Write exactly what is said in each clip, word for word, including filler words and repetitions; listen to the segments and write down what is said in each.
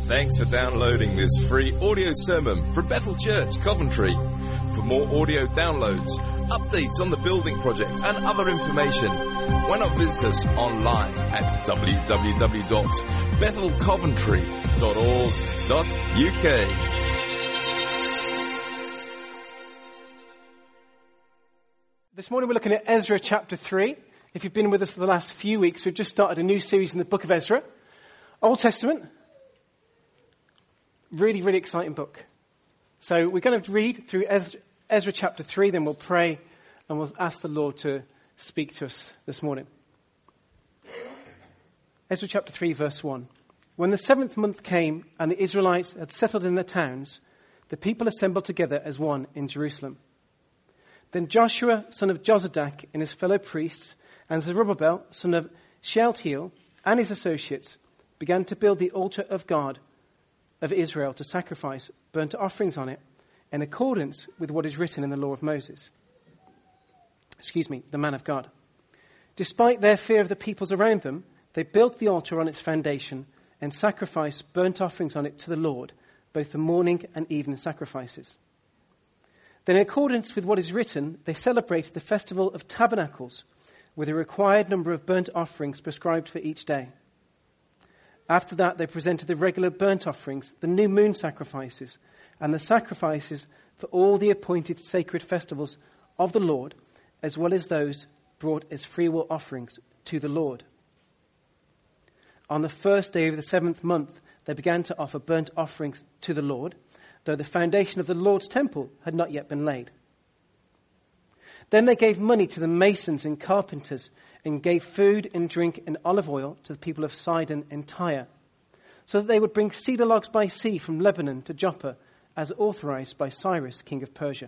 Thanks for downloading this free audio sermon from Bethel Church, Coventry. For more audio downloads, updates on the building project and other information, why not visit us online at w w w dot bethel coventry dot org dot u k. This morning we're looking at Ezra chapter three. If you've been with us for the last few weeks, we've just started a new series in the book of Ezra. Old Testament. Really, really exciting book. So we're going to read through Ezra, Ezra chapter three, then we'll pray and we'll ask the Lord to speak to us this morning. Ezra chapter three, verse one. When the seventh month came and the Israelites had settled in their towns, the people assembled together as one in Jerusalem. Then Joshua, son of Jozadak, and his fellow priests, and Zerubbabel, son of Shealtiel, and his associates, began to build the altar of God of Israel to sacrifice burnt offerings on it in accordance with what is written in the law of Moses. Excuse me, the man of God. Despite their fear of the peoples around them, they built the altar on its foundation and sacrificed burnt offerings on it to the Lord, both the morning and evening sacrifices. Then in accordance with what is written, they celebrated the festival of tabernacles with a required number of burnt offerings prescribed for each day. After that, they presented the regular burnt offerings, the new moon sacrifices, and the sacrifices for all the appointed sacred festivals of the Lord, as well as those brought as freewill offerings to the Lord. On the first day of the seventh month, they began to offer burnt offerings to the Lord, though the foundation of the Lord's temple had not yet been laid. Then they gave money to the masons and carpenters and gave food and drink and olive oil to the people of Sidon and Tyre, so that they would bring cedar logs by sea from Lebanon to Joppa, as authorized by Cyrus, king of Persia.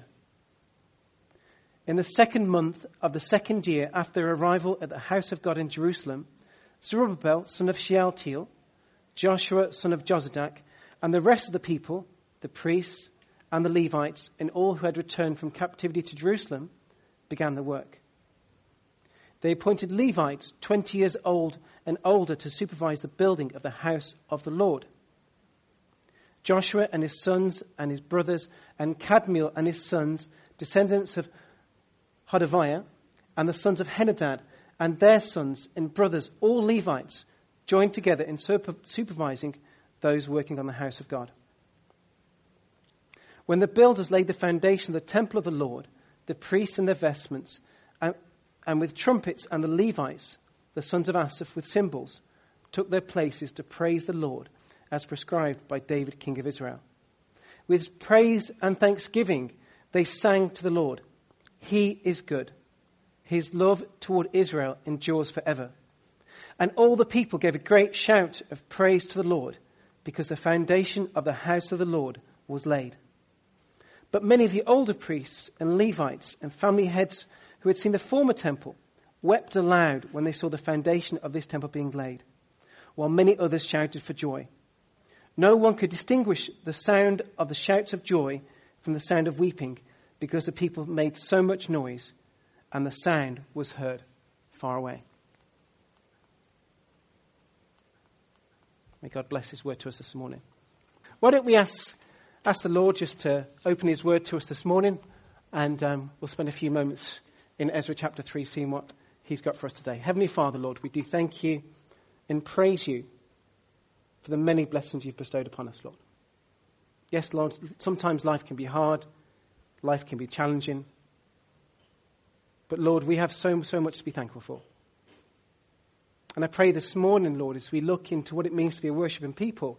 In the second month of the second year after their arrival at the house of God in Jerusalem, Zerubbabel, son of Shealtiel, Joshua, son of Jozadak, and the rest of the people, the priests and the Levites, and all who had returned from captivity to Jerusalem, began the work. They appointed Levites twenty years old and older to supervise the building of the house of the Lord. Joshua and his sons and his brothers, and Kadmiel and his sons, descendants of Hodaviah, and the sons of Henadad, and their sons and brothers, all Levites, joined together in supervising those working on the house of God. When the builders laid the foundation of the temple of the Lord, the priests in their vestments, and, and with trumpets and the Levites, the sons of Asaph with cymbals, took their places to praise the Lord as prescribed by David, king of Israel. With praise and thanksgiving, they sang to the Lord. He is good. His love toward Israel endures forever. And all the people gave a great shout of praise to the Lord, because the foundation of the house of the Lord was laid. But many of the older priests and Levites and family heads who had seen the former temple wept aloud when they saw the foundation of this temple being laid, while many others shouted for joy. No one could distinguish the sound of the shouts of joy from the sound of weeping, because the people made so much noise, and the sound was heard far away. May God bless his word to us this morning. Why don't we ask Ask the Lord just to open his word to us this morning, and um, we'll spend a few moments in Ezra chapter three seeing what he's got for us today. Heavenly Father, Lord, we do thank you and praise you for the many blessings you've bestowed upon us, Lord. Yes, Lord, sometimes life can be hard, life can be challenging, but Lord, we have so, so much to be thankful for. And I pray this morning, Lord, as we look into what it means to be a worshiping people,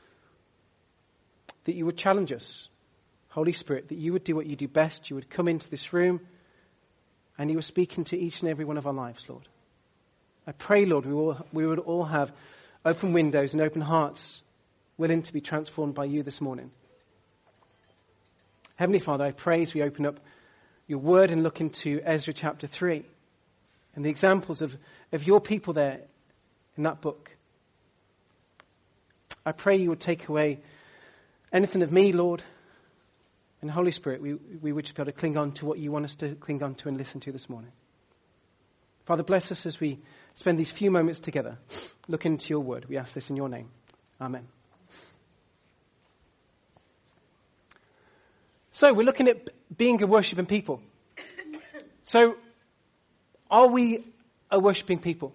that you would challenge us, Holy Spirit, that you would do what you do best. You would come into this room and you would speak into each and every one of our lives, Lord. I pray, Lord, we, all, we would all have open windows and open hearts, willing to be transformed by you this morning. Heavenly Father, I pray as we open up your word and look into Ezra chapter three and the examples of, of your people there in that book. I pray you would take away anything of me, Lord, and Holy Spirit, we, we would just be able to cling on to what you want us to cling on to and listen to this morning. Father, bless us as we spend these few moments together. Look into your word. We ask this in your name. Amen. So we're looking at being a worshipping people. So are we a worshipping people?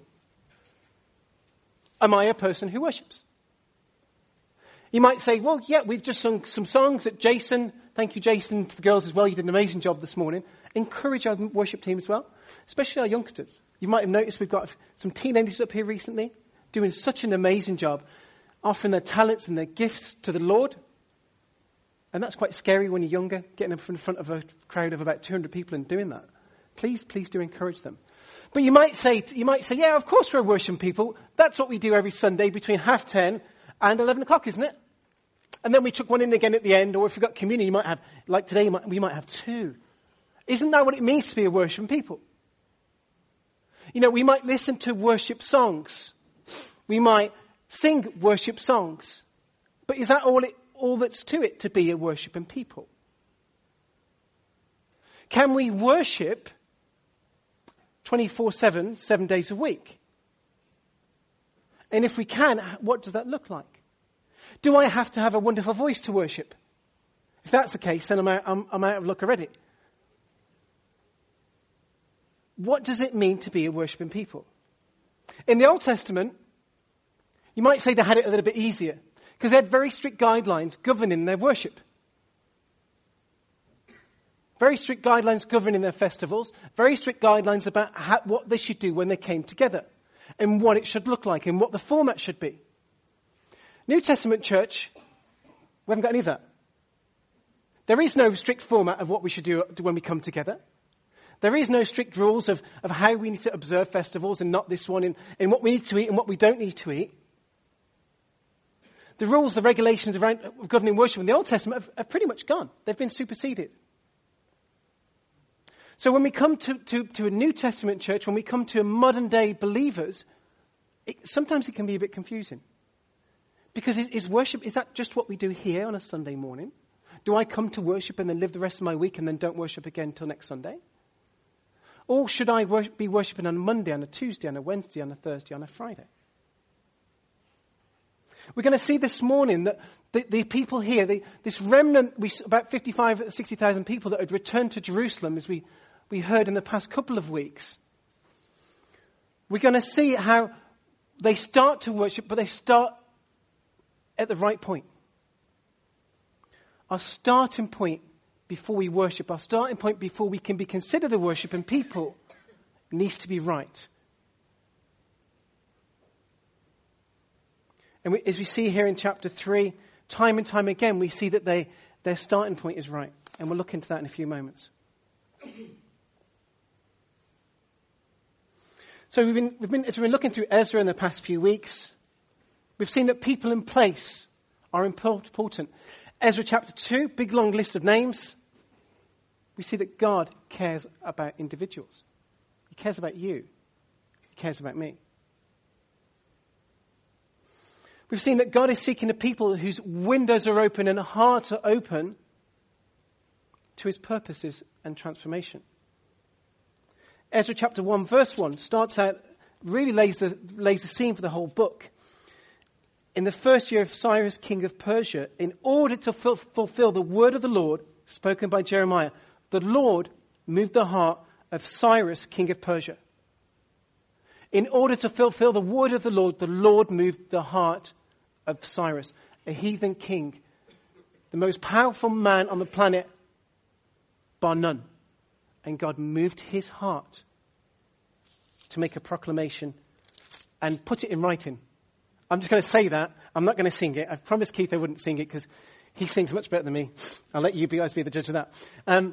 Am I a person who worships? You might say, well, yeah, we've just sung some songs that Jason, thank you Jason, to the girls as well, you did an amazing job this morning. Encourage our worship team as well, especially our youngsters. You might have noticed we've got some teenagers up here recently doing such an amazing job, offering their talents and their gifts to the Lord. And that's quite scary when you're younger, getting in front of a crowd of about two hundred people and doing that. Please, please do encourage them. But you might say, you might say, yeah, of course we're worshiping people. That's what we do every Sunday between half ten and eleven o'clock, isn't it? And then we took one in again at the end, or if we've got communion, you might have, like today, you might, we might have two. Isn't that what it means to be a worshiping people? You know, we might listen to worship songs. We might sing worship songs. But is that all it, all that's to it to be a worshiping people? Can we worship twenty-four seven, seven days a week? And if we can, what does that look like? Do I have to have a wonderful voice to worship? If that's the case, then I'm out, I'm, I'm out of luck already. What does it mean to be a worshipping people? In the Old Testament, you might say they had it a little bit easier because they had very strict guidelines governing their worship. Very strict guidelines governing their festivals. Very strict guidelines about how, what they should do when they came together and what it should look like and what the format should be. New Testament church, we haven't got any of that. There is no strict format of what we should do when we come together. There is no strict rules of, of how we need to observe festivals and not this one, in, in what we need to eat and what we don't need to eat. The rules, the regulations around governing worship in the Old Testament have, have pretty much gone. They've been superseded. So when we come to, to, to a New Testament church, when we come to modern day believers, it, sometimes it can be a bit confusing. Because is worship, is that just what we do here on a Sunday morning? Do I come to worship and then live the rest of my week and then don't worship again until next Sunday? Or should I worship, be worshipping on a Monday, on a Tuesday, on a Wednesday, on a Thursday, on a Friday? We're going to see this morning that the, the people here, the, this remnant, we, about fifty-five, sixty thousand people that had returned to Jerusalem, as we, we heard in the past couple of weeks. We're going to see how they start to worship, but they start at the right point. Our starting point before we worship, our starting point before we can be considered a worshipping people needs to be right. And we, as we see here in chapter three, time and time again, we see that they, their starting point is right. And we'll look into that in a few moments. So we've been, we've been, as we've been looking through Ezra in the past few weeks, we've seen that people in place are important. Ezra chapter two, big long list of names. We see that God cares about individuals. He cares about you. He cares about me. We've seen that God is seeking a people whose windows are open and hearts are open to his purposes and transformation. Ezra chapter one, verse one starts out, really lays the, lays the scene for the whole book. In the first year of Cyrus, king of Persia, in order to ful- fulfill the word of the Lord spoken by Jeremiah, the Lord moved the heart of Cyrus, king of Persia. In order to fulfill the word of the Lord, the Lord moved the heart of Cyrus, a heathen king, the most powerful man on the planet, bar none. And God moved his heart to make a proclamation and put it in writing. I'm just going to say that. I'm not going to sing it. I've promised Keith I wouldn't sing it because he sings much better than me. I'll let you guys be the judge of that. Um,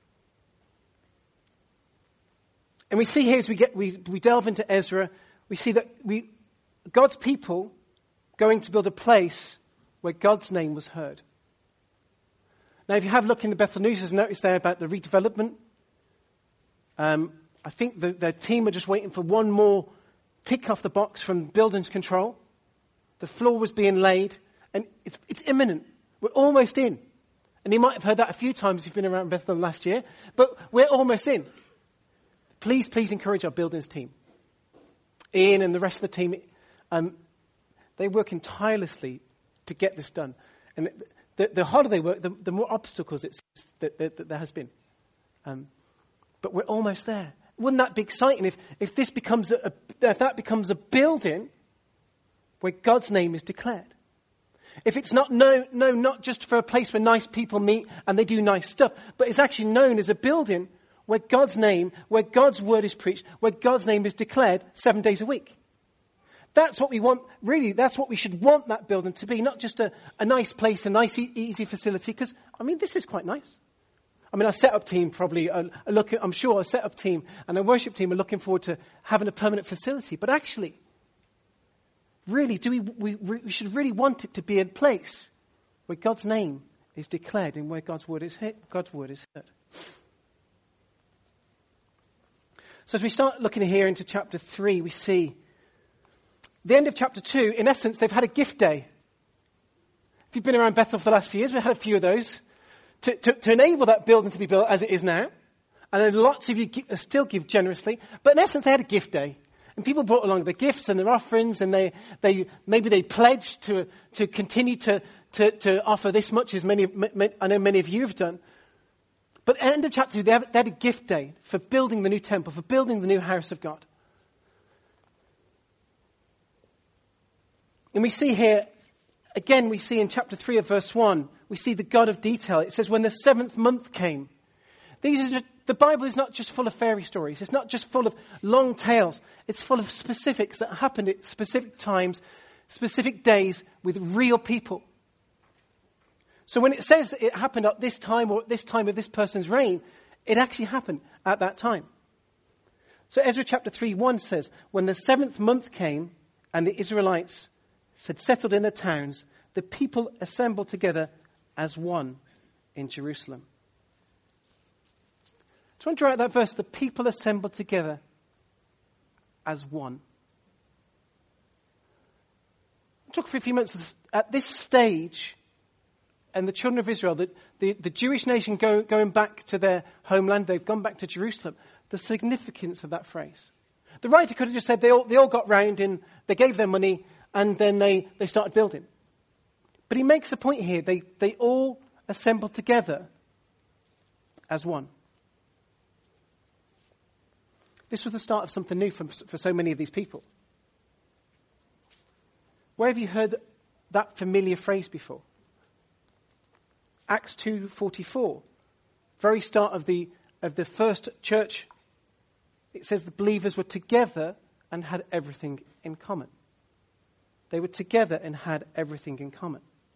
and we see here as we get we, we delve into Ezra, we see that we God's people going to build a place where God's name was heard. Now, if you have a look in the Bethel News, there's a notice there about the redevelopment. Um, I think the, the team are just waiting for one more tick off the box from buildings control. The floor was being laid, and it's, it's imminent. We're almost in. And you might have heard that a few times if you've been around Bethel last year, but we're almost in. Please, please encourage our buildings team. Ian and the rest of the team, um, they're working tirelessly to get this done. And the, the harder they work, the, the more obstacles it's, that, that, that there has been. Um, but we're almost there. Wouldn't that be exciting if, if this becomes a, a, if that becomes a building where God's name is declared? If it's not known, known not just for a place where nice people meet and they do nice stuff, but it's actually known as a building where God's name, where God's word is preached, where God's name is declared seven days a week. That's what we want, really, that's what we should want that building to be, not just a, a nice place, a nice, e- easy facility, because, I mean, this is quite nice. I mean, our setup team probably, are, are looking, I'm sure our setup team and our worship team are looking forward to having a permanent facility, but actually, really, do we, we, we should really want it to be a place where God's name is declared and where God's word is heard, God's word is heard. So as we start looking here into chapter three, we see the end of chapter two, in essence, they've had a gift day. If you've been around Bethel for the last few years, we've had a few of those to, to, to enable that building to be built as it is now. And then lots of you give, still give generously. But in essence, they had a gift day. And people brought along their gifts and their offerings, and they, they maybe they pledged to to continue to, to, to offer this much, as many, I know many of you have done. But at the end of chapter two, they had, they had a gift day for building the new temple, for building the new house of God. And we see here, again, we see in chapter three of verse one, we see the God of detail. It says, when the seventh month came. These are just, the Bible is not just full of fairy stories. It's not just full of long tales. It's full of specifics that happened at specific times, specific days with real people. So when it says that it happened at this time or at this time of this person's reign, it actually happened at that time. So Ezra chapter three one says, when the seventh month came and the Israelites had settled in their towns, the people assembled together as one in Jerusalem. So I want to draw out that verse, the people assembled together as one. I'll talk for a few minutes at this stage, and the children of Israel, the, the, the Jewish nation go, going back to their homeland, they've gone back to Jerusalem, the significance of that phrase. The writer could have just said they all, they all got round and they gave their money and then they, they started building. But he makes a point here, they, they all assembled together as one. This was the start of something new for, for so many of these people. Where have you heard that familiar phrase before? Acts two forty-four, very start of the of the first church. It says the believers were together and had everything in common. They were together and had everything in common.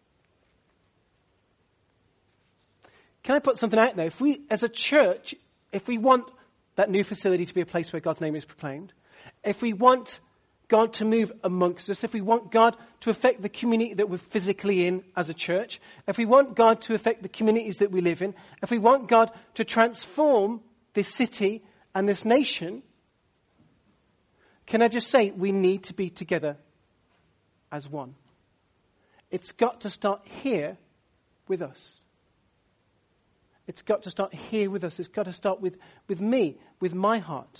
Can I put something out there? If we, as a church, if we want that new facility to be a place where God's name is proclaimed, if we want God to move amongst us, if we want God to affect the community that we're physically in as a church, if we want God to affect the communities that we live in, if we want God to transform this city and this nation, can I just say we need to be together as one. It's got to start here with us. It's got to start here with us. It's got to start with, with me, with my heart.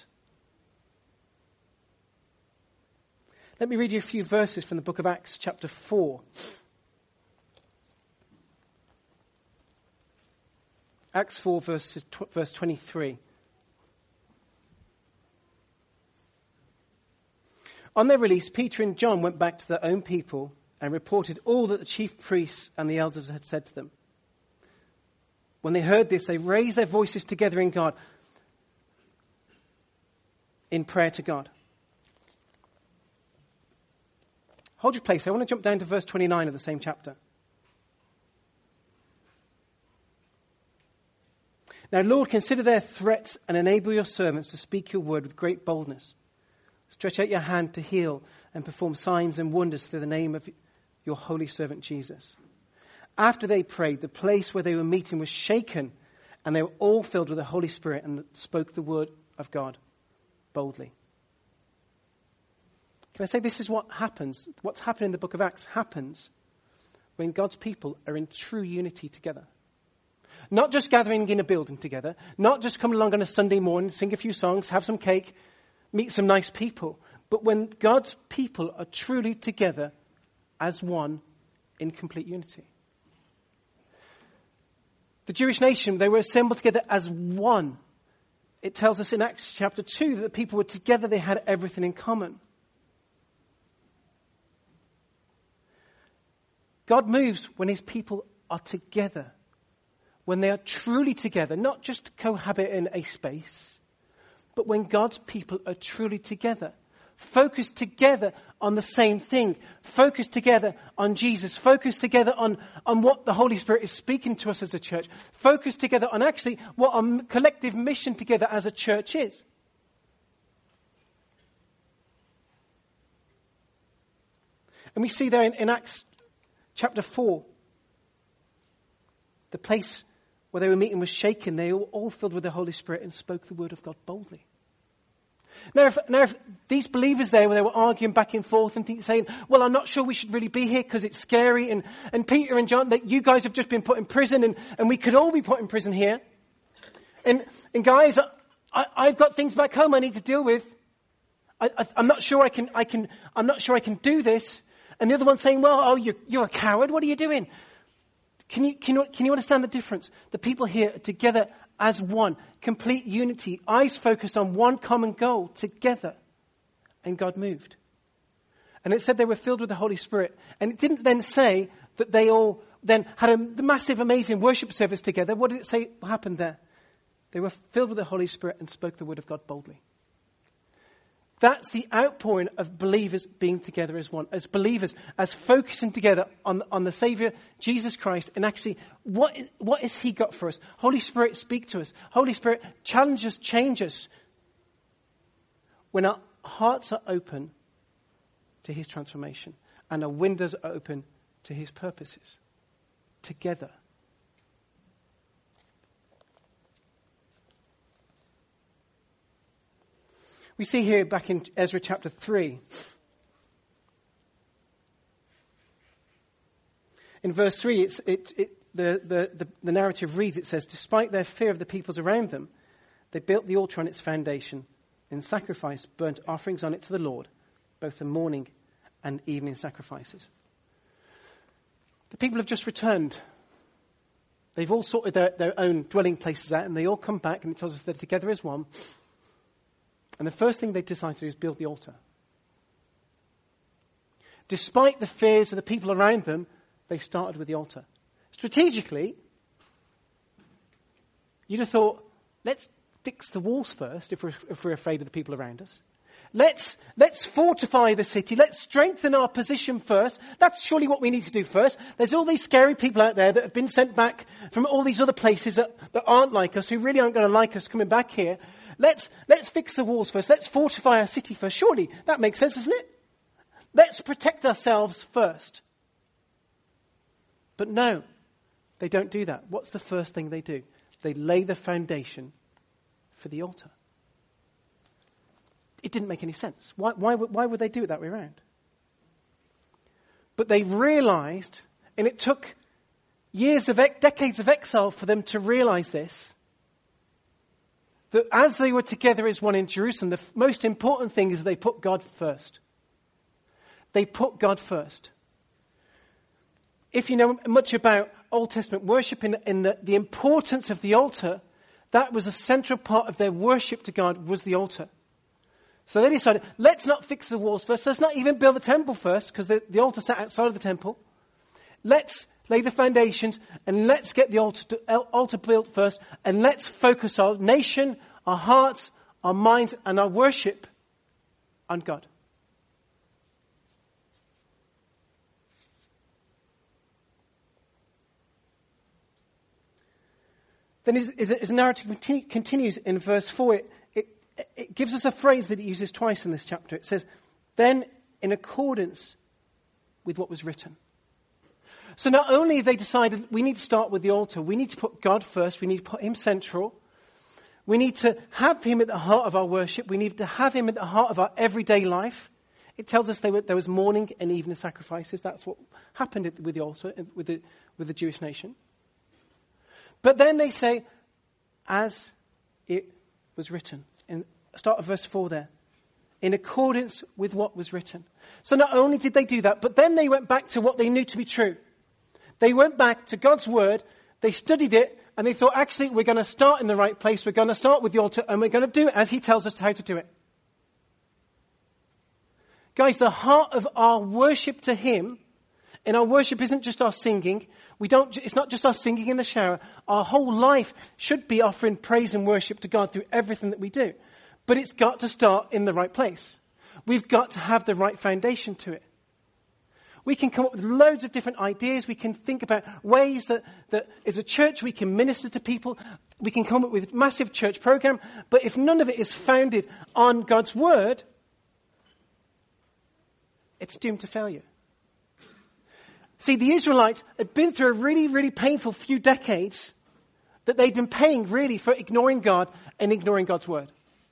Let me read you a few verses from the book of Acts, chapter four. Acts four, verse, verse twenty-three. On their release, Peter and John went back to their own people and reported all that the chief priests and the elders had said to them. When they heard this, they raised their voices together in God, in prayer to God. Hold your place. I want to jump down to verse twenty-nine of the same chapter. Now, Lord, consider their threats and enable your servants to speak your word with great boldness. Stretch out your hand to heal and perform signs and wonders through the name of your holy servant Jesus. After they prayed, the place where they were meeting was shaken, and they were all filled with the Holy Spirit and spoke the word of God boldly. Can I say this is what happens? What's happened in the book of Acts happens when God's people are in true unity together. Not just gathering in a building together, not just coming along on a Sunday morning, sing a few songs, have some cake, meet some nice people, but when God's people are truly together as one in complete unity. The Jewish nation, they were assembled together as one. It tells us in Acts chapter two that the people were together, they had everything in common. God moves when his people are together. When they are truly together, not just cohabit in a space, but when God's people are truly together. Focused together on the same thing. Focused together on Jesus. Focused together on, on what the Holy Spirit is speaking to us as a church. Focused together on actually what our collective mission together as a church is. And we see there in, in Acts chapter four, the place where they were meeting was shaken. They were all filled with the Holy Spirit and spoke the word of God boldly. Now if, now, if these believers there, where they were arguing back and forth and think, saying, well, I'm not sure we should really be here because it's scary. And, and Peter and John, that you guys have just been put in prison and, and we could all be put in prison here. And, and guys, I, I've got things back home I need to deal with. I, I, I'm not sure I can, I can, I'm not sure I can do this. And the other one saying, well, oh, you're, you're a coward. What are you doing? Can you, can you, can you understand the difference? The people here are together as one, complete unity, eyes focused on one common goal, together. And God moved. And it said they were filled with the Holy Spirit. And it didn't then say that they all then had a massive, amazing worship service together. What did it say happened there? They were filled with the Holy Spirit and spoke the word of God boldly. That's the outpouring of believers being together as one. As believers, as focusing together on, on the Savior, Jesus Christ. And actually, what, what has he got for us? Holy Spirit, speak to us. Holy Spirit, challenge us, change us. When our hearts are open to his transformation. And our windows are open to his purposes. Together. We see here back in Ezra chapter three. In verse three, it's, it, it, the, the, the, the narrative reads, it says, despite their fear of the peoples around them, they built the altar on its foundation and sacrificed burnt offerings on it to the Lord, both the morning and evening sacrifices. The people have just returned. They've all sorted their, their own dwelling places out, and they all come back, and it tells us they're together as one. And the first thing they decide to do is build the altar. Despite the fears of the people around them, they started with the altar. Strategically, you'd have thought, let's fix the walls first if we're, if we're afraid of the people around us. Let's, let's fortify the city. Let's strengthen our position first. That's surely what we need to do first. There's all these scary people out there that have been sent back from all these other places that, that aren't like us, who really aren't going to like us coming back here. Let's, let's fix the walls first. Let's fortify our city first. Surely that makes sense, doesn't it? Let's protect ourselves first. But no, they don't do that. What's the first thing they do? They lay the foundation for the altar. It didn't make any sense. Why, why, why would they do it that way around? But they realized, and it took years of, decades of exile for them to realize this, that as they were together as one in Jerusalem, the most important thing is they put God first. They put God first. If you know much about Old Testament worship in, in the, the importance of the altar, that was a central part of their worship to God, was the altar. So they decided, let's not fix the walls first. Let's not even build the temple first, because the, the altar sat outside of the temple. Let's lay the foundations, and let's get the altar, to, altar built first, and let's focus our nation, our hearts, our minds, and our worship on God. Then as, as the narrative continue, continues in verse four, it, it, it gives us a phrase that it uses twice in this chapter. It says, then in accordance with what was written. So not only have they decided we need to start with the altar, we need to put God first, we need to put him central, we need to have him at the heart of our worship, we need to have him at the heart of our everyday life. It tells us there, were, there was morning and evening sacrifices. That's what happened with the altar, with the, with the Jewish nation. But then they say, as it was written. In start of verse four there. In accordance with what was written. So not only did they do that, but then they went back to what they knew to be true. They went back to God's word. They they studied it, and they thought, actually, we're going to start in the right place. We're going to start with the altar, and we're going to do it as he tells us how to do it. Guys, the heart of our worship to him, and our worship isn't just our singing. We don't, it's not just our singing in the shower. Our whole life should be offering praise and worship to God through everything that we do. But it's got to start in the right place. We've got to have the right foundation to it. We can come up with loads of different ideas. We can think about ways that, that as a church we can minister to people. We can come up with a massive church program. But if none of it is founded on God's word, it's doomed to failure. See, the Israelites had been through a really, really painful few decades that they'd been paying really for ignoring God and ignoring God's word.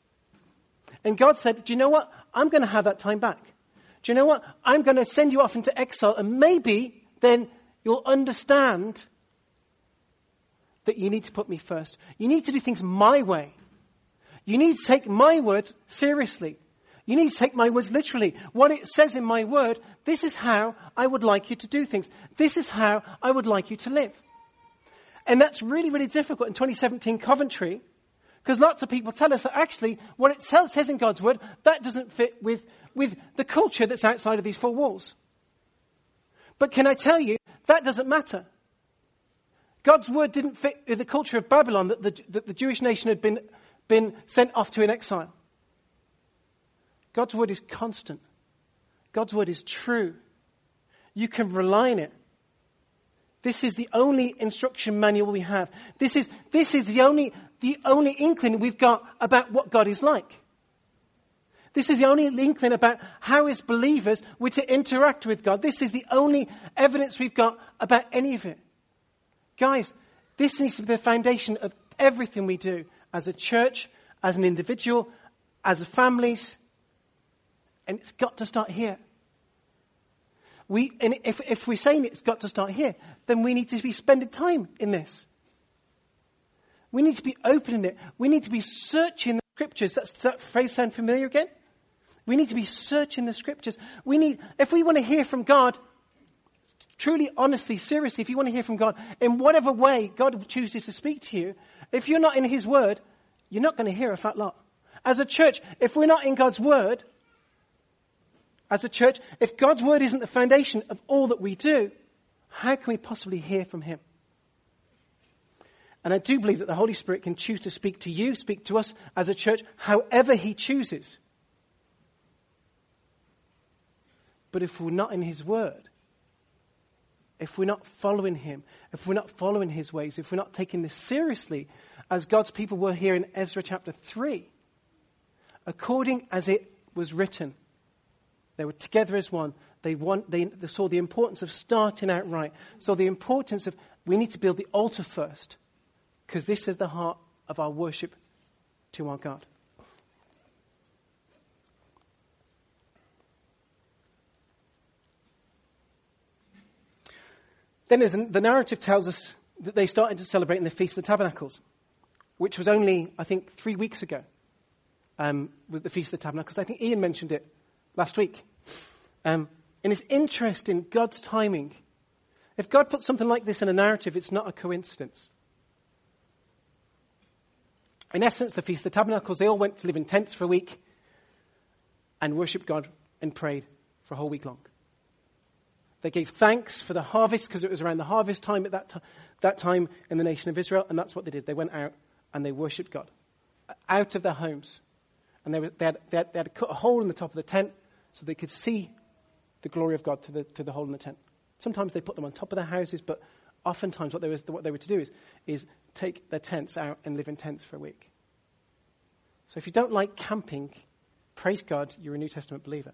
And God said, do you know what? I'm going to have that time back. Do you know what? I'm going to send you off into exile, and maybe then you'll understand that you need to put me first. You need to do things my way. You need to take my words seriously. You need to take my words literally. What it says in my word, this is how I would like you to do things. This is how I would like you to live. And that's really, really difficult in twenty seventeen Coventry, because lots of people tell us that actually what it says in God's word, that doesn't fit with, with the culture that's outside of these four walls. But can I tell you, that doesn't matter. God's word didn't fit with the culture of Babylon that the, that the Jewish nation had been, been sent off to in exile. God's word is constant. God's word is true. You can rely on it. This is the only instruction manual we have. This is, this is the only, the only inkling we've got about what God is like. This is the only inkling about how as believers we're to interact with God. This is the only evidence we've got about any of it. Guys, this needs to be the foundation of everything we do as a church, as an individual, as a families. And it's got to start here. We, and if, if we're saying it's got to start here, then we need to be spending time in this. We need to be opening it. We need to be searching the scriptures. That's, does that phrase sound familiar again? We need to be searching the scriptures. We need, if we want to hear from God, truly, honestly, seriously, if you want to hear from God, in whatever way God chooses to speak to you, if you're not in his word, you're not going to hear a fat lot. As a church, if we're not in God's word, as a church, if God's word isn't the foundation of all that we do, how can we possibly hear from him? And I do believe that the Holy Spirit can choose to speak to you, speak to us as a church, however he chooses. But if we're not in his word, if we're not following him, if we're not following his ways, if we're not taking this seriously, as God's people were here in Ezra chapter three, according as it was written, they were together as one. They, want, they, they saw the importance of starting out right. Saw the importance of, we need to build the altar first, because this is the heart of our worship to our God. Then there's, the narrative tells us that they started to celebrate in the Feast of the Tabernacles, which was only, I think, three weeks ago, um, with the Feast of the Tabernacles. I think Ian mentioned it last week. Um, and it's interesting, God's timing. If God puts something like this in a narrative, it's not a coincidence. In essence, the Feast of the Tabernacles, they all went to live in tents for a week and worshiped God and prayed for a whole week long. They gave thanks for the harvest because it was around the harvest time at that, t- that time in the nation of Israel. And that's what they did. They went out and they worshipped God out of their homes. And they, were, they, had, they, had, they had cut a hole in the top of the tent so they could see the glory of God through the, through the hole in the tent. Sometimes they put them on top of their houses, but oftentimes what they, was, what they were to do is, is take their tents out and live in tents for a week. So if you don't like camping, praise God, you're a New Testament believer.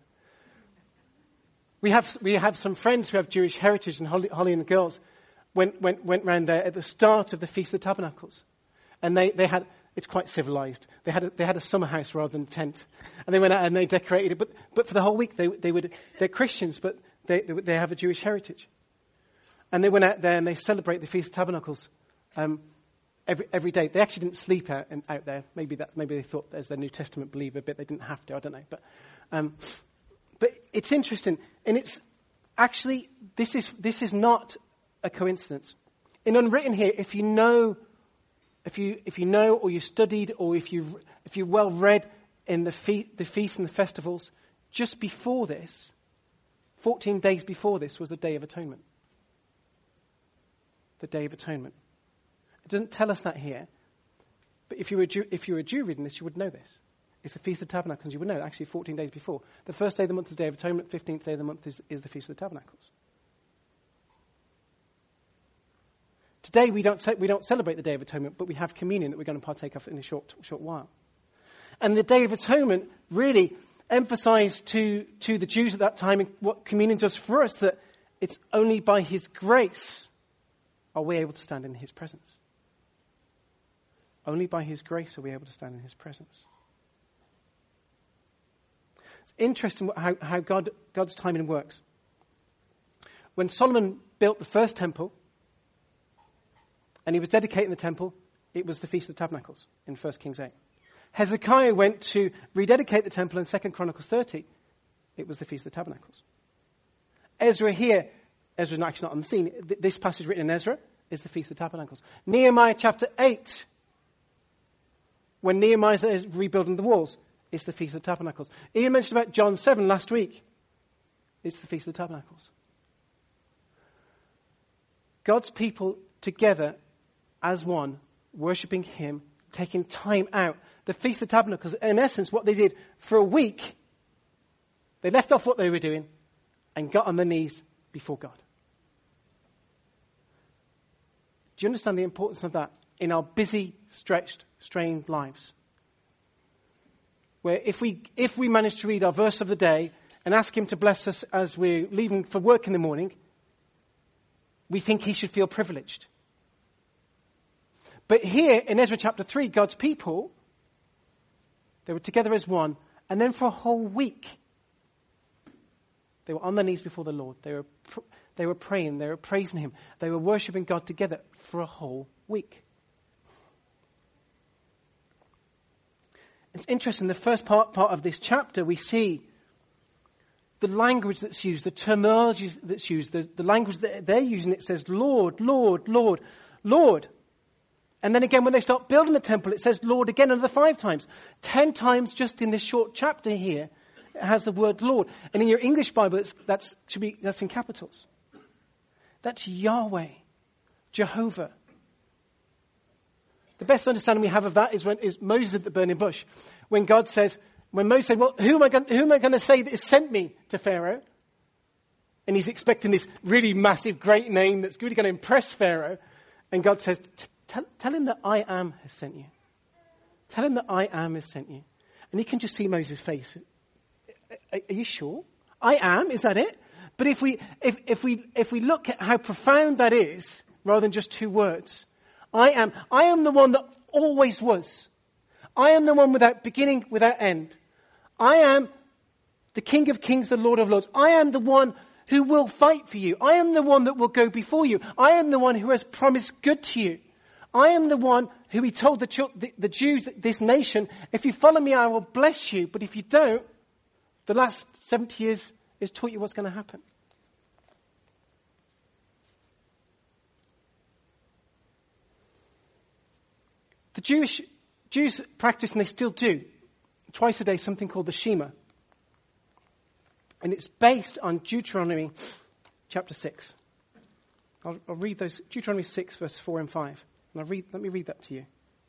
We have we have some friends who have Jewish heritage, and Holly, Holly and the girls went went went round there at the start of the Feast of the Tabernacles, and they, they had it's quite civilized. They had a, they had a summer house rather than a tent, and they went out and they decorated it. But but for the whole week they they would they're Christians, but they they have a Jewish heritage, and they went out there and they celebrate the Feast of Tabernacles um, every every day. They actually didn't sleep out and out there. Maybe that maybe they thought as their New Testament believer, but they didn't have to. I don't know, but. Um, But it's interesting, and it's actually, this is this is not a coincidence. In unwritten here, if you know, if you if you know, or you studied, or if you if you well read in the fe- the feasts and the festivals, just before this, fourteen days before this was the Day of Atonement. The Day of Atonement. It doesn't tell us that here, but if you were a Jew, if you were a Jew reading this, you would know this. It's the Feast of Tabernacles. You would know, actually, fourteen days before. The first day of the month is the Day of Atonement. fifteenth day of the month is, is the Feast of the Tabernacles. Today we don't we don't celebrate the Day of Atonement, but we have communion that we're going to partake of in a short short while. And the Day of Atonement really emphasized to to the Jews at that time what communion does for us, that it's only by His grace are we able to stand in His presence. Only by His grace are we able to stand in His presence. It's interesting how, how God God's timing works. When Solomon built the first temple, and he was dedicating the temple, it was the Feast of the Tabernacles in First Kings eight. Hezekiah went to rededicate the temple in Second Chronicles thirty. It was the Feast of the Tabernacles. Ezra here, Ezra's actually not on the scene. This passage written in Ezra is the Feast of the Tabernacles. Nehemiah chapter eight, when Nehemiah is rebuilding the walls, it's the Feast of the Tabernacles. Ian mentioned about John seven last week. It's the Feast of the Tabernacles. God's people together as one, worshipping Him, taking time out. The Feast of the Tabernacles, in essence, what they did for a week, they left off what they were doing and got on their knees before God. Do you understand the importance of that in our busy, stretched, strained lives? Where if we if we manage to read our verse of the day and ask Him to bless us as we're leaving for work in the morning, we think He should feel privileged. But here in Ezra chapter three, God's people, they were together as one, and then for a whole week, they were on their knees before the Lord. They were pr- they were praying, they were praising Him, they were worshipping God together for a whole week. It's interesting, the first part, part of this chapter, we see the language that's used, the terminology that's used, the, the language that they're using, it says, Lord, Lord, Lord, Lord. And then again, when they start building the temple, it says Lord again another five times. Ten times just in this short chapter here, it has the word Lord. And in your English Bible, it's, that's, should be, that's in capitals. That's Yahweh, Jehovah. The best understanding we have of that is when is Moses at the burning bush. When God says, when Moses said, well, who am I going, who am I going to say that has sent me to Pharaoh? And he's expecting this really massive, great name that's really going to impress Pharaoh. And God says, tell, tell him that I am has sent you. Tell him that I am has sent you. And you can just see Moses' face. Are, are you sure? I am? Is that it? But if we, if, if we, if we look at how profound that is, rather than just two words, I am, I am the one that always was. I am the one without beginning, without end. I am the King of Kings, the Lord of Lords. I am the one who will fight for you. I am the one that will go before you. I am the one who has promised good to you. I am the one who He told the, the, the Jews, this nation, if you follow me, I will bless you. But if you don't, the last seventy years has taught you what's going to happen. The Jewish Jews practice, and they still do, twice a day, something called the Shema. And it's based on Deuteronomy chapter six. I'll, I'll read those, Deuteronomy six, verse four and five. And I'll read, let me read that to you.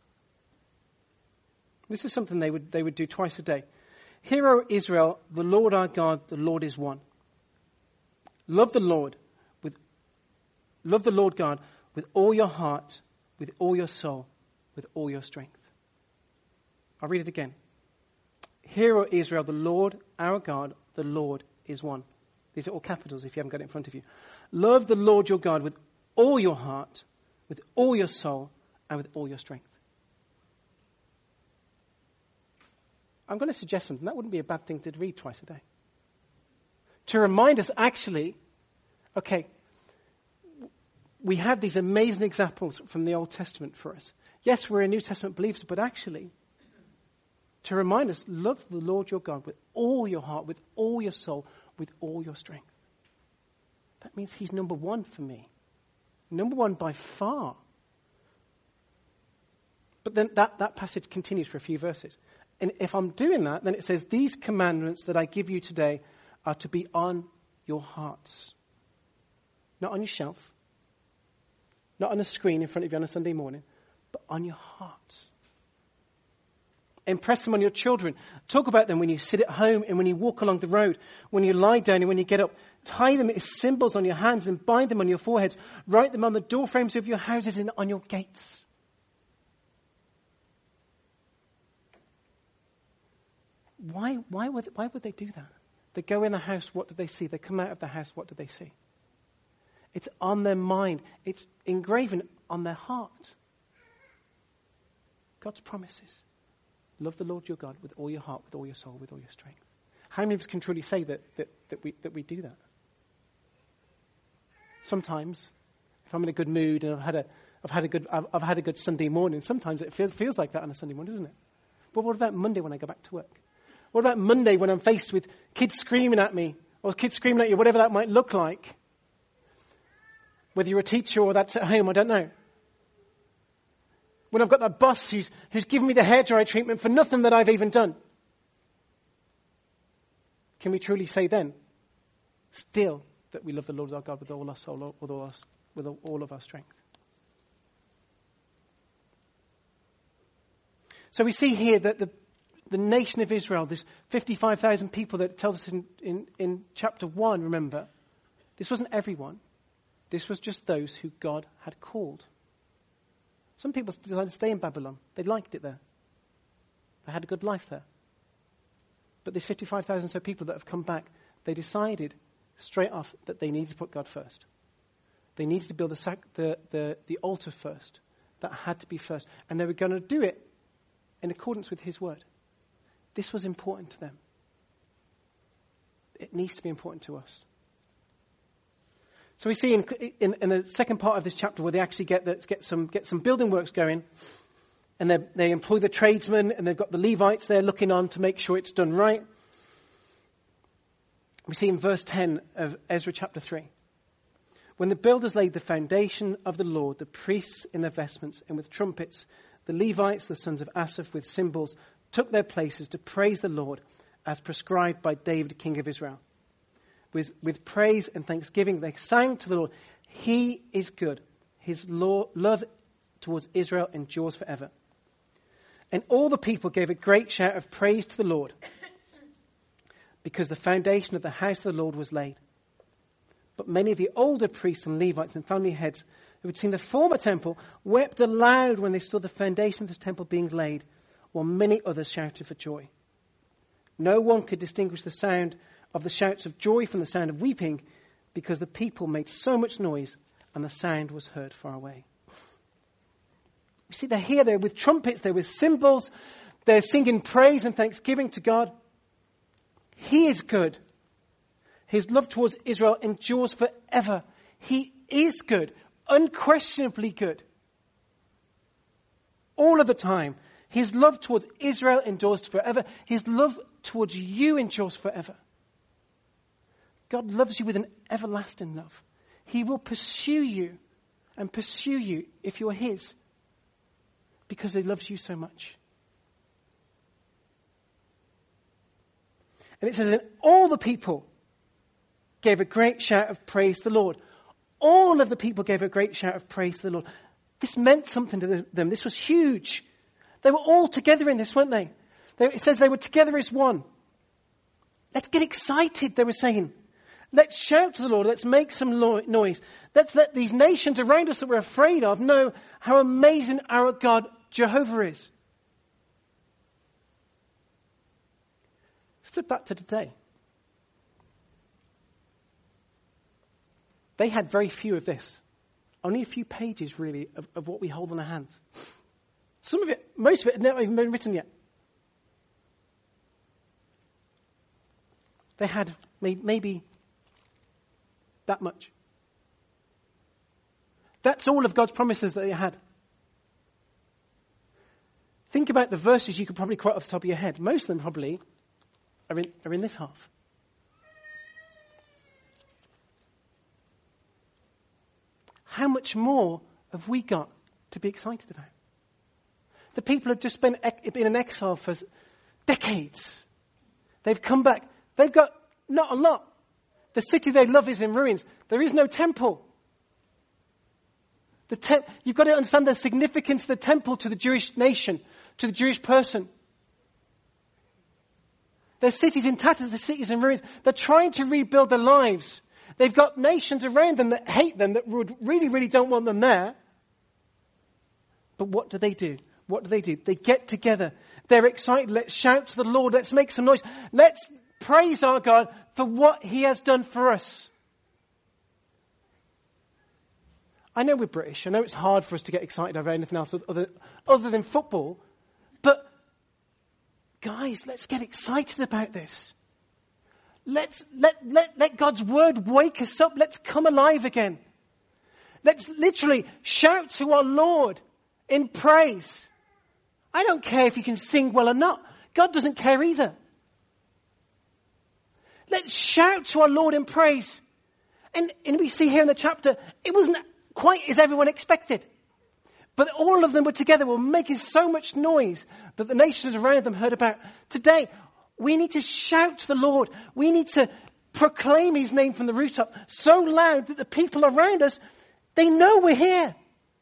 This is something they would, they would do twice a day. Hear, O Israel, the Lord our God, the Lord is one. Love the Lord with, love the Lord God with all your heart, with all your soul, with all your strength. I'll read it again. Hear, O Israel, the Lord our God, the Lord is one. These are all capitals if you haven't got it in front of you. Love the Lord your God with all your heart, with all your soul, and with all your strength. I'm going to suggest something. That wouldn't be a bad thing to read twice a day. To remind us, actually, okay, we have these amazing examples from the Old Testament for us. Yes, we're a New Testament believers, but actually, to remind us, love the Lord your God with all your heart, with all your soul, with all your strength. That means He's number one for me. Number one by far. But then that, that passage continues for a few verses. And if I'm doing that, then it says, these commandments that I give you today are to be on your hearts. Not on your shelf. Not on a screen in front of you on a Sunday morning. But on your hearts. Impress them on your children. Talk about them when you sit at home and when you walk along the road, when you lie down and when you get up. Tie them as symbols on your hands and bind them on your foreheads. Write them on the doorframes of your houses and on your gates. Why, why, would, why would they do that? They go in the house, what do they see? They come out of the house, what do they see? It's on their mind. It's engraven on their heart. God's promises. Love the Lord your God with all your heart, with all your soul, with all your strength. How many of us can truly say that, that, that, we, that we do that? Sometimes, if I'm in a good mood and I've had a, I've had a, good, I've, I've had a good Sunday morning, sometimes it feels, feels like that on a Sunday morning, doesn't it? But what about Monday when I go back to work? What about Monday when I'm faced with kids screaming at me, or kids screaming at you, whatever that might look like? Whether you're a teacher or that's at home, I don't know. When I've got that boss who's, who's giving me the hairdryer treatment for nothing that I've even done. Can we truly say then, still, that we love the Lord our God with all our soul, with all, our, with all of our strength? So we see here that the, the nation of Israel, this fifty-five thousand people that it tells us in, in, in chapter one, remember, this wasn't everyone. This was just those who God had called. Some people decided to stay in Babylon. They liked it there. They had a good life there. But these fifty-five thousand so people that have come back, they decided straight off that they needed to put God first. They needed to build the, sac- the, the, the altar first. That had to be first. And they were going to do it in accordance with his word. This was important to them. It needs to be important to us. So we see in, in, in the second part of this chapter where they actually get, the, get, some, get some building works going. And they, they employ the tradesmen and they've got the Levites there looking on to make sure it's done right. We see in verse ten of Ezra chapter three. When the builders laid the foundation of the Lord, the priests in their vestments and with trumpets, the Levites, the sons of Asaph, with cymbals, took their places to praise the Lord as prescribed by David, king of Israel. With, with praise and thanksgiving, they sang to the Lord, he is good. His law, love towards Israel endures forever. And all the people gave a great shout of praise to the Lord because the foundation of the house of the Lord was laid. But many of the older priests and Levites and family heads who had seen the former temple wept aloud when they saw the foundation of this temple being laid, while many others shouted for joy. No one could distinguish the sound of the shouts of joy from the sound of weeping, because the people made so much noise and the sound was heard far away. You see, they're here, they're with trumpets, they're with cymbals, they're singing praise and thanksgiving to God. He is good. His love towards Israel endures forever. He is good, unquestionably good. All of the time. His love towards Israel endures forever. His love towards you endures forever. God loves you with an everlasting love. He will pursue you and pursue you if you're his, because he loves you so much. And it says, and all the people gave a great shout of praise to the Lord. All of the people gave a great shout of praise to the Lord. This meant something to them. This was huge. They were all together in this, weren't they? they? It says they were together as one. Let's get excited, they were saying. Let's shout to the Lord. Let's make some lo- noise. Let's let these nations around us that we're afraid of know how amazing our God, Jehovah, is. Let's flip back to today. They had very few of this. Only a few pages, really, of, of what we hold in our hands. Some of it, most of it had never even been written yet. They had maybe that much. That's all of God's promises that they had. Think about the verses you could probably quote off the top of your head. Most of them probably are in, are in this half. how much more have we got to be excited about? The people have just been, been in exile for decades. They've come back. They've got not a lot. The city they love is in ruins. There is no temple. The te- You've got to understand the significance of the temple to the Jewish nation, to the Jewish person. Their cities in tatters, their cities in ruins. They're trying to rebuild their lives. They've got nations around them that hate them, that would really, really don't want them there. But what do they do? What do they do? They get together. They're excited. Let's shout to the Lord. Let's make some noise. Let's praise our God for what he has done for us. I know we're British. I know it's hard for us to get excited over anything else other, other than football. But guys, let's get excited about this. Let's let, let, let God's word wake us up. Let's come alive again. Let's literally shout to our Lord in praise. I don't care if you can sing well or not. God doesn't care either. Let's shout to our Lord in praise. And, and we see here in the chapter, it wasn't quite as everyone expected. But all of them were together, were making so much noise that the nations around them heard about. Today, we need to shout to the Lord. We need to proclaim his name from the rooftop so loud that the people around us, they know we're here.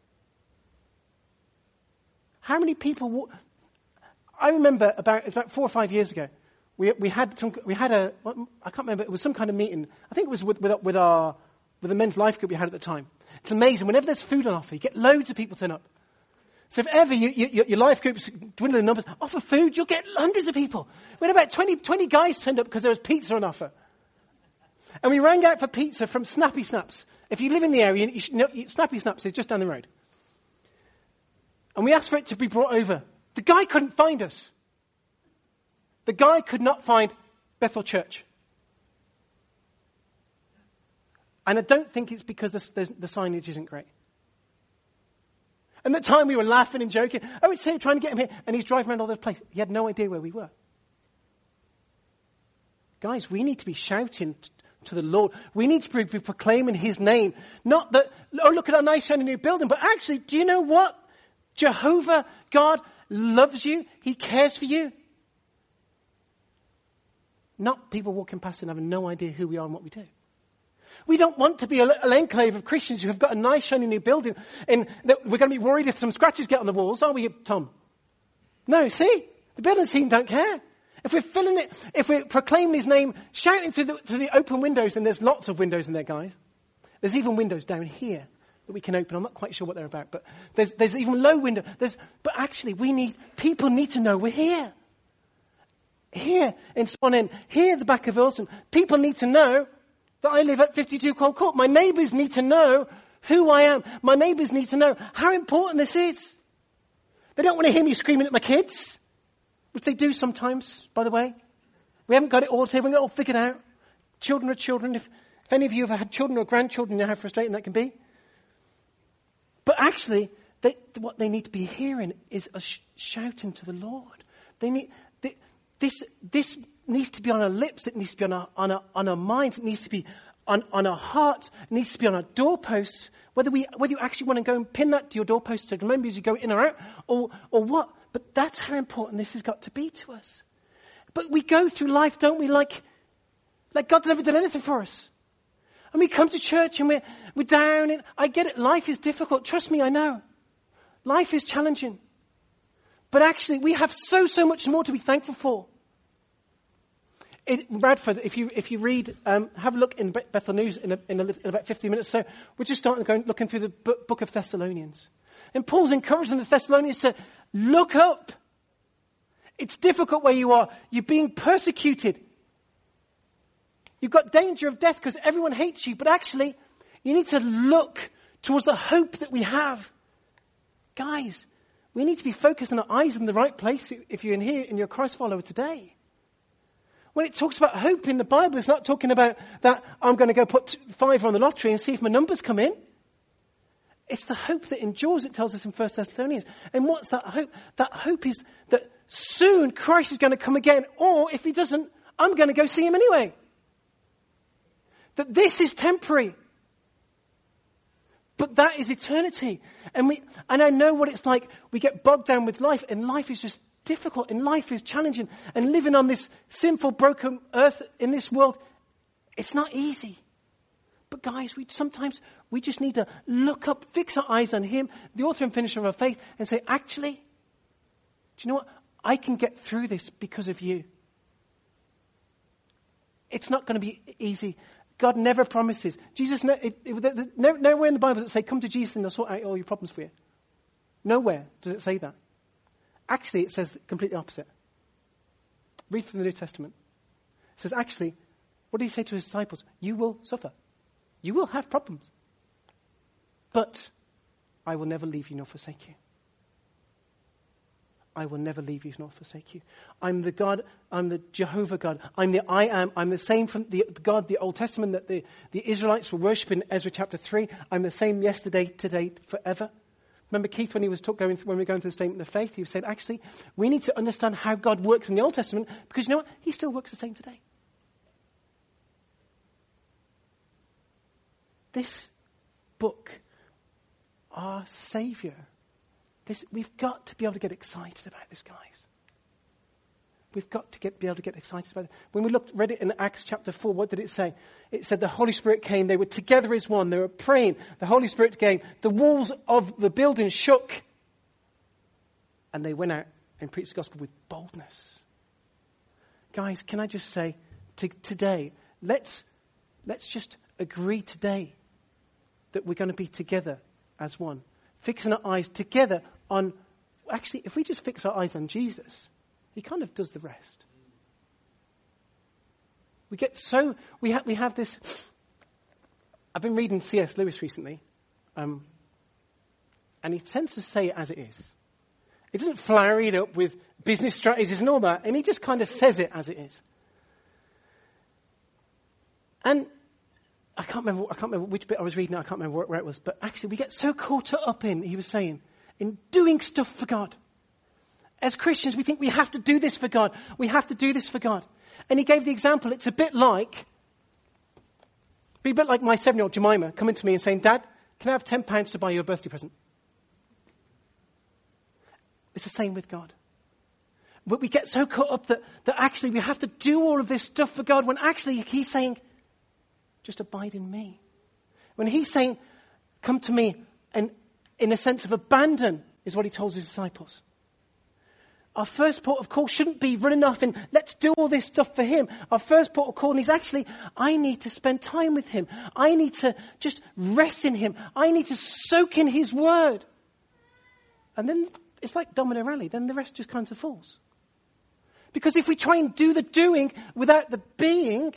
How many people... Walk? I remember about, about four or five years ago, we we had some, we had a, I can't remember, it was some kind of meeting. I think it was with, with, with our, with the men's life group we had at the time. It's amazing. Whenever there's food on offer, you get loads of people turn up. So if ever you, you, your life group's dwindling in numbers, offer food, you'll get hundreds of people. We had about twenty, twenty guys turned up because there was pizza on offer. And we rang out for pizza from Snappy Snaps. If you live in the area, you should know, Snappy Snaps is just down the road. And we asked for it to be brought over. The guy couldn't find us. The guy could not find Bethel Church. And I don't think it's because the, the, the signage isn't great. And at the time we were laughing and joking. Oh, it's here, trying to get him here. And he's driving around all those places. He had no idea where we were. Guys, we need to be shouting t- to the Lord. We need to be, be proclaiming his name. Not that, oh, look at our nice shiny new building. But actually, do you know what? Jehovah, God, loves you. He cares for you. Not people walking past and having no idea who we are and what we do. We don't want to be an enclave of Christians who have got a nice shiny new building and that we're going to be worried if some scratches get on the walls, are we, Tom? No, see? The building team don't care. If we're filling it, if we're proclaiming his name, shouting through the, through the open windows, and there's lots of windows in there, guys. There's even windows down here that we can open. I'm not quite sure what they're about, but there's, there's even low window. There's, but actually we need, people need to know we're here. Here in Swan End, here at the back of Wilson, people need to know that I live at fifty-two Cold Court. My neighbours need to know who I am. My neighbours need to know how important this is. They don't want to hear me screaming at my kids, which they do sometimes, by the way. We haven't got it all here. We haven't got it all figured out. Children are children. If, if any of you have had children or grandchildren, you know how frustrating that can be. But actually, they, what they need to be hearing is a sh- shouting to the Lord. They need... They, This this needs to be on our lips. It needs to be on our on our, on our minds. It needs to be on, on our hearts. It needs to be on our doorposts. Whether we whether you actually want to go and pin that to your doorpost to remember as you go in or out, or or what. But that's how important this has got to be to us. But we go through life, don't we? Like like God's never done anything for us. And we come to church and we're we're down. And I get it. Life is difficult. Trust me, I know. Life is challenging. But actually, we have so, so much more to be thankful for. In Radford, if you if you read, um, have a look in Bethel News in, a, in, a, in about fifteen minutes. So we're just starting going looking through the book, book of Thessalonians. And Paul's encouraging the Thessalonians to look up. It's difficult where you are. You're being persecuted. You've got danger of death because everyone hates you. But actually, you need to look towards the hope that we have. Guys, we need to be focused on our eyes in the right place if you're in here and you're a Christ follower today. When it talks about hope in the Bible, it's not talking about that I'm going to go put five on the lottery and see if my numbers come in. It's the hope that endures, it tells us in First Thessalonians. And what's that hope? That hope is that soon Christ is going to come again, or if he doesn't, I'm going to go see him anyway. That this is temporary. But that is eternity. And we, and I know what it's like. We get bogged down with life, and life is just difficult, and life is challenging. And living on this sinful, broken earth in this world, it's not easy. But guys, we sometimes, we just need to look up, fix our eyes on him, the author and finisher of our faith, and say, actually, do you know what? I can get through this because of you. It's not going to be easy. God never promises. Jesus, no, it, it, no, nowhere in the Bible does it say, come to Jesus and he'll sort out all your problems for you. Nowhere does it say that. Actually, it says completely opposite. Read from the New Testament. It says, actually, what did he say to his disciples? You will suffer. You will have problems. But I will never leave you nor forsake you. I will never leave you nor forsake you. I'm the God, I'm the Jehovah God. I'm the I am. I'm the same from the, the God, the Old Testament that the, the Israelites were worshipping in Ezra chapter three. I'm the same yesterday, today, forever. Remember Keith when he was talk, going through, when we were going through the statement of faith, he was saying, actually, we need to understand how God works in the Old Testament because you know what? He still works the same today. This book, our Savior, this, we've got to be able to get excited about this, guys. We've got to get, be able to get excited about it. When we looked, read it in Acts chapter four, what did it say? It said the Holy Spirit came. They were together as one. They were praying. The Holy Spirit came. The walls of the building shook. And they went out and preached the gospel with boldness. Guys, can I just say to, today, let's, let's just agree today that we're going to be together as one. Fixing our eyes together on, actually, if we just fix our eyes on Jesus, he kind of does the rest. We get so, we have, we have this, I've been reading C S Lewis recently, um, and he tends to say it as it is. He doesn't flowery it up with business strategies and all that, and he just kind of says it as it is. And I can't remember, I can't remember which bit I was reading, I can't remember where it was, but actually we get so caught up in, he was saying, in doing stuff for God. As Christians, we think we have to do this for God. We have to do this for God. And he gave the example, it's a bit like, be a bit like my seven-year-old Jemima coming to me and saying, Dad, can I have ten pounds to buy you a birthday present? It's the same with God. But we get so caught up that, that actually we have to do all of this stuff for God when actually he's saying, just abide in me. When he's saying, come to me, and in a sense of abandon is what he told his disciples. Our first port of call shouldn't be running off and let's do all this stuff for him. Our first port of call is actually, I need to spend time with him. I need to just rest in him. I need to soak in his word. And then it's like domino rally. Then the rest just kind of falls. Because if we try and do the doing without the being,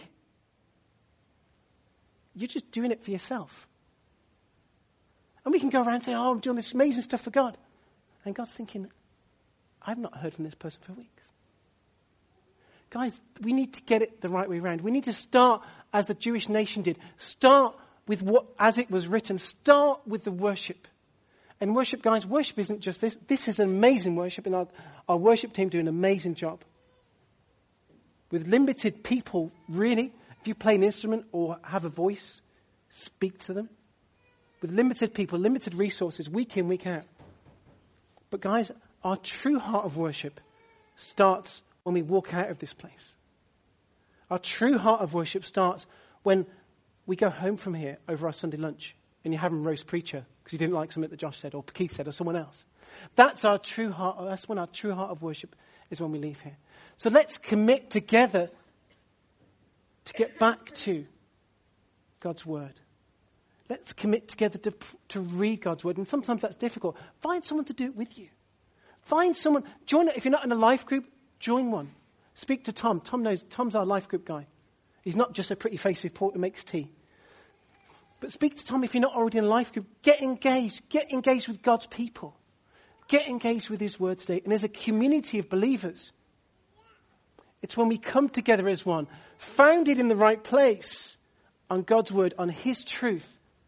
you're just doing it for yourself. And we can go around and say, oh, I'm doing this amazing stuff for God. And God's thinking, I've not heard from this person for weeks. Guys, we need to get it the right way around. We need to start as the Jewish nation did. Start with what, as it was written. Start with the worship. And worship, guys, worship isn't just this. This is an amazing worship, and our, our worship team do an amazing job. With limited people, really, if you play an instrument or have a voice, speak to them. With limited people, limited resources, week in, week out. But guys, our true heart of worship starts when we walk out of this place. Our true heart of worship starts when we go home from here over our Sunday lunch and you're having roast preacher because you didn't like something that Josh said or Keith said or someone else. That's our true heart. That's when our true heart of worship is when we leave here. So let's commit together to get back to God's word. Let's commit together to, to read God's word. And sometimes that's difficult. Find someone to do it with you. Find someone, join it. If you're not in a life group, join one. Speak to Tom. Tom knows, Tom's our life group guy. He's not just a pretty face who makes tea. But speak to Tom if you're not already in a life group. Get engaged. Get engaged with God's people. Get engaged with his word today. And as a community of believers, it's when we come together as one, founded in the right place on God's word, on his truth,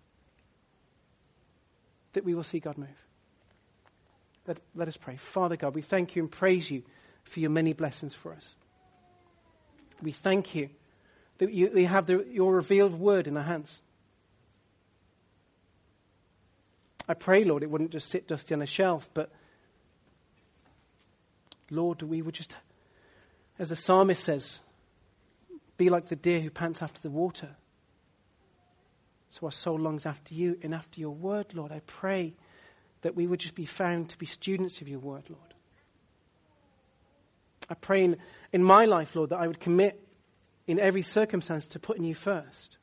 that we will see God move. Let, let us pray. Father God, we thank you and praise you for your many blessings for us. We thank you that you, we have the, your revealed word in our hands. I pray, Lord, it wouldn't just sit dusty on a shelf, but Lord, we would just, as the psalmist says, be like the deer who pants after the water. So our soul longs after you and after your word, Lord. I pray that we would just be found to be students of your word, Lord. I pray in, in my life, Lord, that I would commit in every circumstance to putting you first.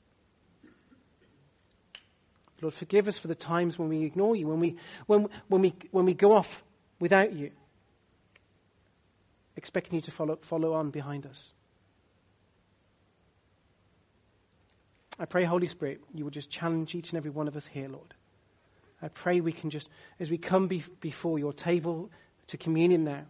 Lord, forgive us for the times when we ignore you, when we when when we when we go off without you, expecting you to follow follow on behind us. I pray, Holy Spirit, you would just challenge each and every one of us here, Lord. I pray we can just, as we come be, before your table to communion now,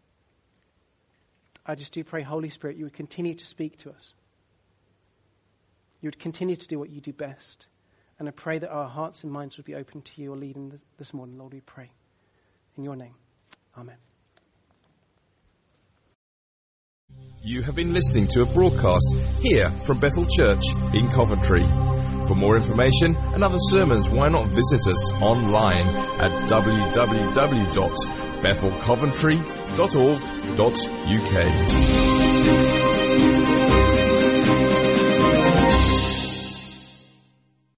I just do pray, Holy Spirit, you would continue to speak to us. You would continue to do what you do best. And I pray that our hearts and minds would be open to your leading this, this morning, Lord, we pray. In your name, amen. You have been listening to a broadcast here from Bethel Church in Coventry. For more information and other sermons, why not visit us online at w w w dot bethel coventry dot org dot u k.